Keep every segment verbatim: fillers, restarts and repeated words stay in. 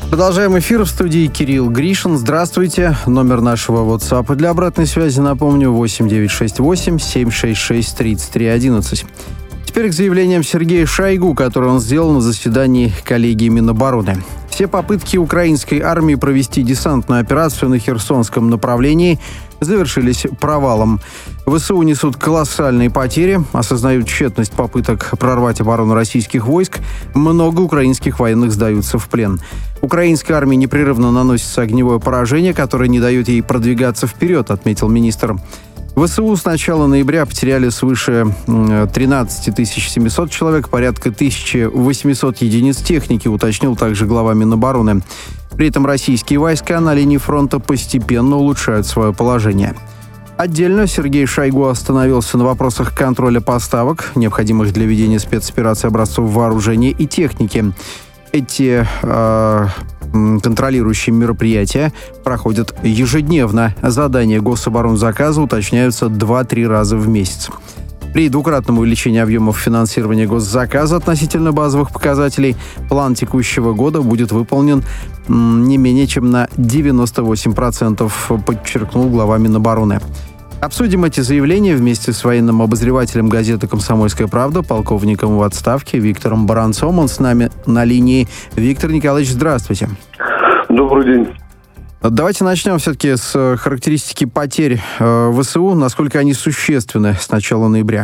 Продолжаем эфир. В студии Кирилл Гришин. Здравствуйте. Номер нашего WhatsApp для обратной связи, напомню, восемь девятьсот шестьдесят восемь семьсот шестьдесят шесть тридцать три одиннадцать. Теперь к заявлениям Сергея Шойгу, которые он сделал на заседании коллегии Минобороны. Все попытки украинской армии провести десантную операцию на Херсонском направлении завершились провалом. ВСУ несут колоссальные потери, осознают тщетность попыток прорвать оборону российских войск. Много украинских военных сдаются в плен. Украинской армии непрерывно наносится огневое поражение, которое не дает ей продвигаться вперед, отметил министр. ВСУ с начала ноября потеряли свыше тринадцать тысяч семьсот человек, порядка тысяча восемьсот единиц техники, уточнил также глава Минобороны. При этом российские войска на линии фронта постепенно улучшают свое положение. Отдельно Сергей Шойгу остановился на вопросах контроля поставок, необходимых для ведения спецоперации образцов вооружения и техники. Эти э, контролирующие мероприятия проходят ежедневно. Задания гособоронзаказа уточняются два-три раза в месяц. При двукратном увеличении объемов финансирования госзаказа относительно базовых показателей план текущего года будет выполнен м, не менее чем на девяносто восемь процентов, подчеркнул глава Минобороны. Обсудим эти заявления вместе с военным обозревателем газеты «Комсомольская правда», полковником в отставке Виктором Баранцом. Он с нами на линии. Виктор Николаевич, здравствуйте. Добрый день. Давайте начнем все-таки с характеристики потерь э, ВСУ. Насколько они существенны с начала ноября?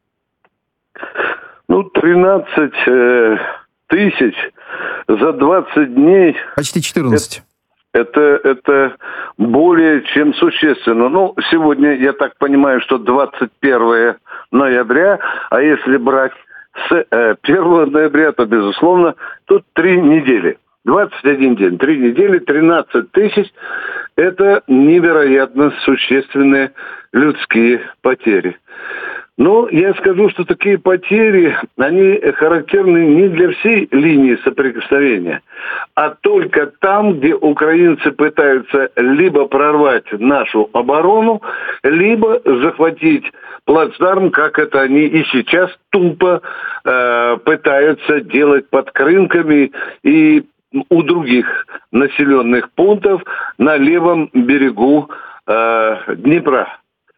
Ну, тринадцать э, тысяч за двадцать дней. Почти четырнадцать. Это, это, это более чем существенно. Ну, сегодня, я так понимаю, что двадцать первое ноября, а если брать с э, первого ноября, то, безусловно, тут три недели. двадцать один день, три недели, тринадцать тысяч – это невероятно существенные людские потери. Ну, я скажу, что такие потери, они характерны не для всей линии соприкосновения, а только там, где украинцы пытаются либо прорвать нашу оборону, либо захватить плацдарм, как это они и сейчас тупо э, пытаются делать под Крынками и у других населенных пунктов на левом берегу э, Днепра.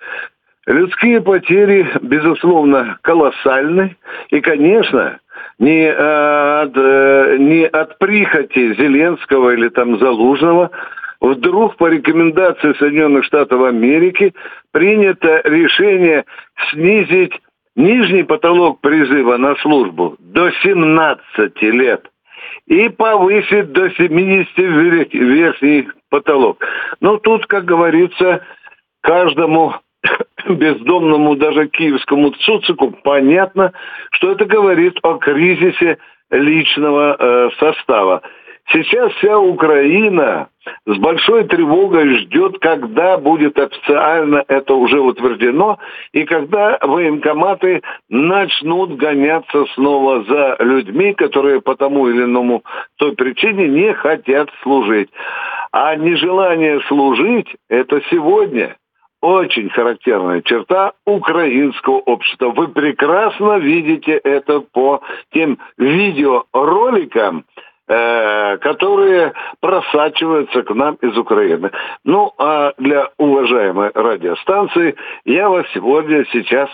Людские потери, безусловно, колоссальны. И, конечно, не от, не от прихоти Зеленского или там Залужного вдруг по рекомендации Соединенных Штатов Америки принято решение снизить нижний потолок призыва на службу до семнадцати лет и повысить до семидесяти верхний потолок. Но тут, как говорится, каждому бездомному, даже киевскому цуцику понятно, что это говорит о кризисе личного э, состава. Сейчас вся Украина с большой тревогой ждет, когда будет официально это уже утверждено, и когда военкоматы начнут гоняться снова за людьми, которые по тому или иному той причине не хотят служить. А нежелание служить – это сегодня очень характерная черта украинского общества. Вы прекрасно видите это по тем видеороликам, э, которые просачиваются к нам из Украины. Ну, а для уважаемой радиостанции я вас сегодня сейчас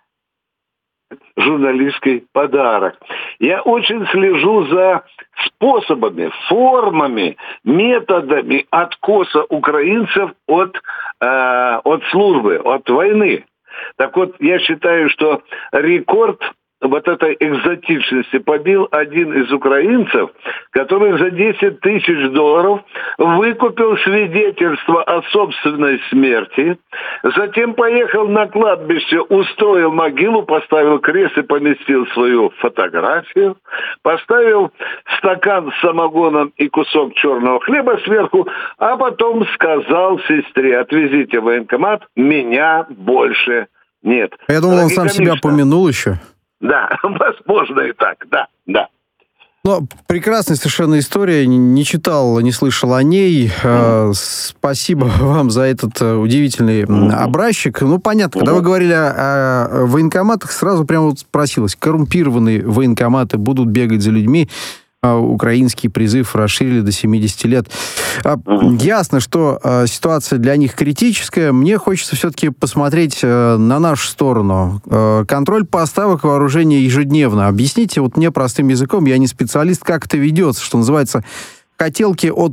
журналистский подарок. Я очень слежу за способами, формами, методами откоса украинцев от, э, от службы, от войны. Так вот, я считаю, что рекорд вот этой экзотичности побил один из украинцев, который за десять тысяч долларов выкупил свидетельство о собственной смерти, затем поехал на кладбище, устроил могилу, поставил крест и поместил свою фотографию, поставил стакан с самогоном и кусок черного хлеба сверху, а потом сказал сестре: отвезите в военкомат, меня больше нет. Я думал, он сам себя помянул еще. Да, возможно и так, да, да. Ну, прекрасная совершенно история. Не читал, не слышал о ней. Mm. Спасибо вам за этот удивительный mm. образчик. Ну, понятно, mm. когда вы говорили о, о военкоматах, сразу прямо вот спросилось, коррумпированные военкоматы будут бегать за людьми. украинский призыв расширили до семидесяти лет. Угу. Ясно, что ситуация для них критическая. Мне хочется все-таки посмотреть на нашу сторону. Контроль поставок вооружения ежедневно. Объясните вот мне простым языком, я не специалист, как это ведется, что называется, хотелки от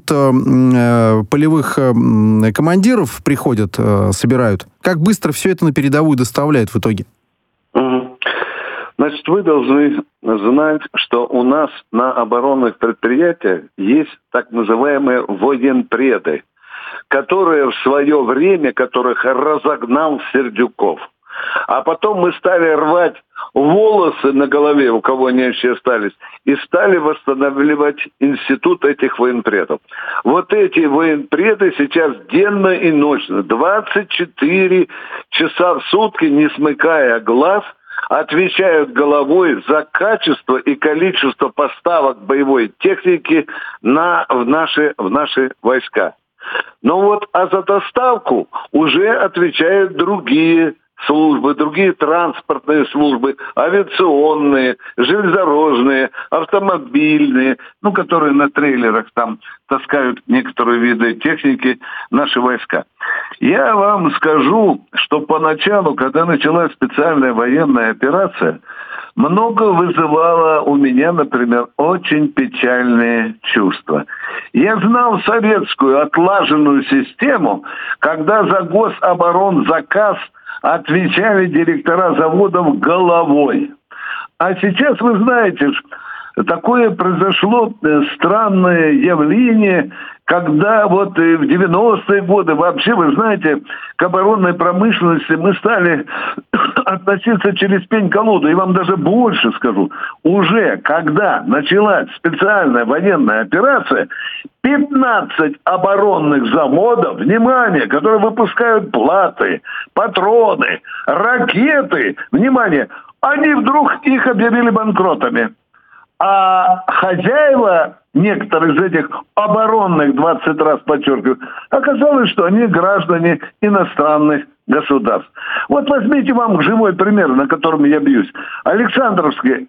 полевых командиров приходят, собирают. Как быстро все это на передовую доставляют в итоге? Угу. Значит, вы должны знать, что у нас на оборонных предприятиях есть так называемые военпреды, которые в свое время, которых разогнал Сердюков. А потом мы стали рвать волосы на голове, у кого они еще остались, и стали восстанавливать институт этих военпредов. Вот эти военпреды сейчас денно и ночно, двадцать четыре часа в сутки, не смыкая глаз, отвечают головой за качество и количество поставок боевой техники на, в, наши, в наши войска. Но вот а за доставку уже отвечают другие службы, другие транспортные службы, авиационные, железнодорожные, автомобильные, ну, которые на трейлерах там таскают некоторые виды техники наши войска. Я вам скажу, что поначалу, когда началась специальная военная операция, много вызывало у меня, например, очень печальные чувства. Я знал советскую отлаженную систему, когда за гособоронзаказ отвечали директора заводов головой. А сейчас, вы знаете, такое произошло странное явление, когда вот в девяностые годы вообще, вы знаете, к оборонной промышленности мы стали относиться через пень-колоду. И вам даже больше скажу. Уже когда началась специальная военная операция, пятнадцать оборонных заводов, внимание, которые выпускают платы, патроны, ракеты, внимание, они вдруг их объявили банкротами. А хозяева некоторых из этих оборонных, двадцать раз подчеркиваю, оказалось, что они граждане иностранных государств. Вот возьмите вам живой пример, на котором я бьюсь. Александровский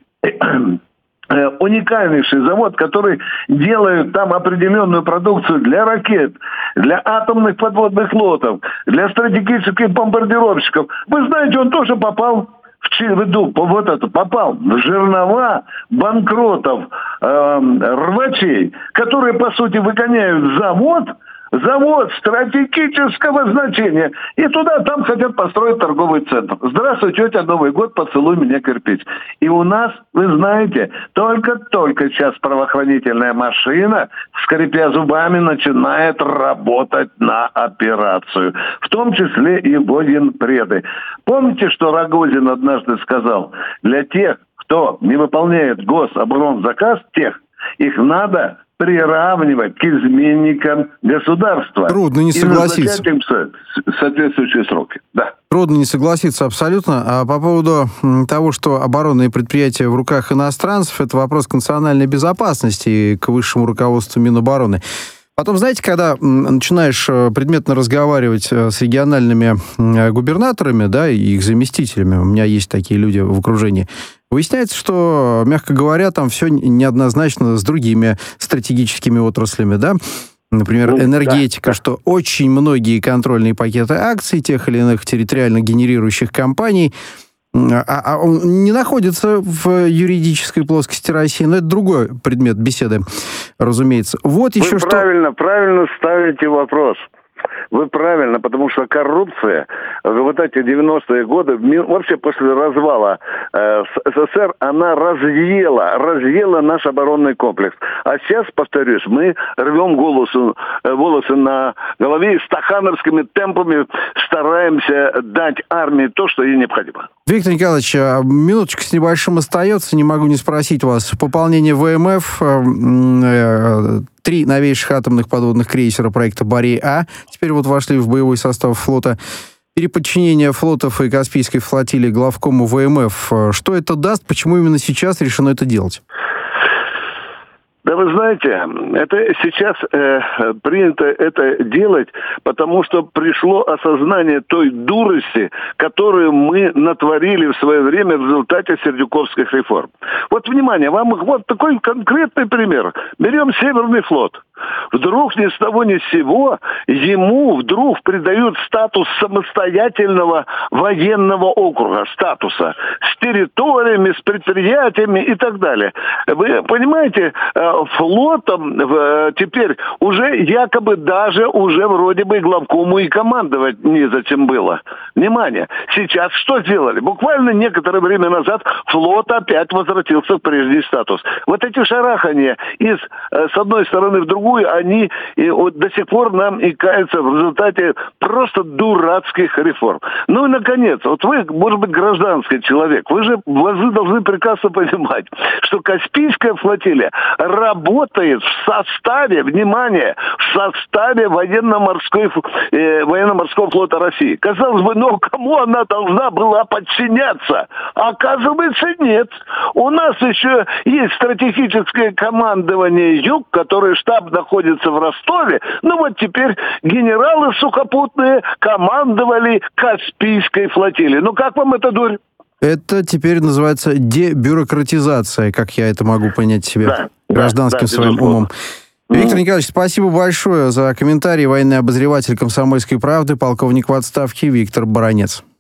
уникальнейший завод, который делает там определенную продукцию для ракет, для атомных подводных лодок, для стратегических бомбардировщиков. Вы знаете, он тоже попал в виду, вот это, попал в жернова банкротов, э, рвачей, которые, по сути, выгоняют завод, завод стратегического значения, и туда, там хотят построить торговый центр. Здравствуй, тетя, Новый год, поцелуй меня, кирпич. И у нас, вы знаете, только-только сейчас правоохранительная машина, скрипя зубами, начинает работать на операцию. В том числе и военпреды. Помните, что Рогозин однажды сказал? Для тех, кто не выполняет гособоронзаказ, тех, их надо приравнивать к изменникам государства. Трудно не согласиться. И назначать им соответствующие сроки. Да. Трудно не согласиться абсолютно. А по поводу того, что оборонные предприятия в руках иностранцев, это вопрос к национальной безопасности и к высшему руководству Минобороны. Потом, знаете, когда начинаешь предметно разговаривать с региональными губернаторами, да, и их заместителями, у меня есть такие люди в окружении, выясняется, что, мягко говоря, там все неоднозначно с другими стратегическими отраслями, да, например, ну, энергетика, да, что да. Очень многие контрольные пакеты акций тех или иных территориально генерирующих компаний а, а он не находится в юридической плоскости России, но это другой предмет беседы, разумеется. Вот Вы еще правильно, что... правильно ставите вопрос. Вы правильно, потому что коррупция, вот эти девяностые годы, вообще после развала э, СССР, она разъела, разъела наш оборонный комплекс. А сейчас, повторюсь, мы рвем волосы, волосы на голове и стахановскими темпами стараемся дать армии то, что ей необходимо. Виктор Николаевич, минуточка с небольшим остается, не могу не спросить вас. Пополнение ВМФ, э, три новейших атомных подводных крейсера проекта «Борей-А» теперь вот вошли в боевой состав флота. Переподчинение флотов и Каспийской флотилии главкому ВМФ. Что это даст? Почему именно сейчас решено это делать? Да вы знаете, это сейчас э, принято это делать, потому что пришло осознание той дурости, которую мы натворили в свое время в результате сердюковских реформ. Вот, внимание, вам вот такой конкретный пример. Берем Северный флот. Вдруг ни с того ни с сего ему вдруг придают статус самостоятельного военного округа, статуса, с территориями, с предприятиями и так далее. Вы понимаете, флотом теперь уже якобы даже уже вроде бы главкому и командовать незачем было. Внимание, сейчас что сделали? Буквально некоторое время назад флот опять возвратился в прежний статус. Вот эти шарахания из, с одной стороны в другую, они и вот до сих пор нам и каются в результате просто дурацких реформ. Ну и, наконец, вот вы, может быть, гражданский человек, вы же вы должны прекрасно понимать, что Каспийская флотилия работает в составе, внимание, в составе военно-морской, э, военно-морского флота России. Казалось бы, ну кому она должна была подчиняться? Оказывается, нет. У нас еще есть стратегическое командование Юг, который штаб находится в Ростове. Ну вот теперь генералы сухопутные командовали Каспийской флотилией. Ну как вам эта дурь? Это теперь называется дебюрократизация, как я это могу понять себе да, гражданским да, да, своим безусловно. умом. Виктор Николаевич, спасибо большое за комментарий. Военный обозреватель «Комсомольской правды», полковник в отставке Виктор Баранец.